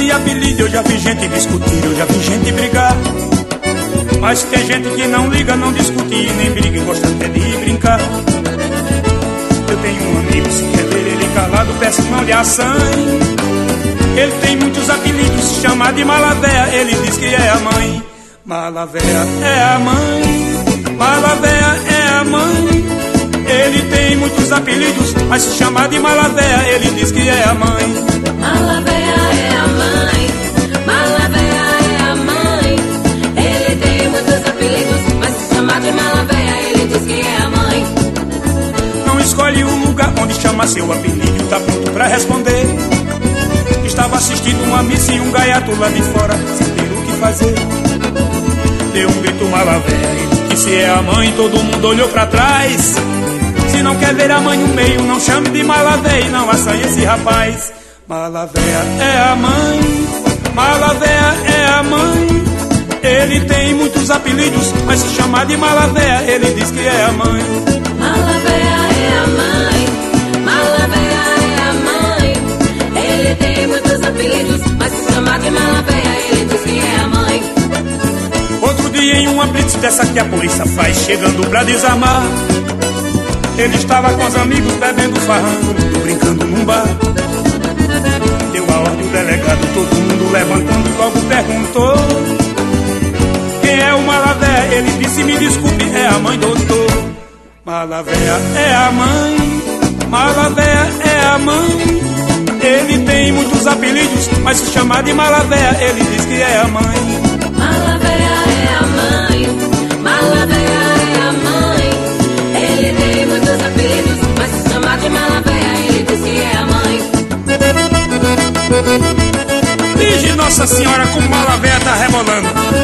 de apelido, eu já vi gente discutir, eu já vi gente brigar. Mas tem gente que não liga, não discute e nem briga e gosta até de brincar. Eu tenho um amigo, se quer ver ele calado, peço não lhe assanhe. Ele tem muitos apelidos, se chama de Malavéia, ele diz que é a mãe. Malavéia é a mãe, Malavéia é a mãe. Ele tem muitos apelidos, mas se chama de Malavéia, ele diz que é a mãe. Malavéia é a mãe, Malavéia é a mãe. Ele tem muitos apelidos, mas se chama de Malavéia, ele diz que é a mãe. Não escolhe o lugar onde chama seu apelido, tá pronto pra responder. Estava assistindo uma missa e um gaiato lá de fora, sem ter o que fazer. Deu um grito Malavéia, ele disse é a mãe, todo mundo olhou pra trás. Se não quer ver a mãe no meio, não chame de Malavéia e não assanhe esse rapaz. Malavéia é a mãe, Malavéia é a mãe. Ele tem muitos apelidos, mas se chamar de Malavéia, ele diz que é a mãe. Malavéia é a mãe, Malavéia é a mãe. Ele tem muitos apelidos, mas se chamar de Malavéia, ele diz que é a mãe. Outro dia em uma blitz dessa que a polícia faz, chegando pra desarmar, ele estava com os amigos bebendo farrando, brincando num bar. Deu a ordem o delegado, todo mundo levantando e logo perguntou: quem é o Malavéia? Ele disse, me desculpe, é a mãe, doutor. Malavéia é a mãe, Malavéia é a mãe. Ele tem muitos apelidos, mas se chamar de Malavéia, ele diz que é a mãe. Malavéia é a mãe, Malavéia é a mãe. Ele tem muitos apelidos, mas se chamar de Malavéia, ele diz que é a mãe. Vige Nossa Senhora como Malavéia tá rebolando.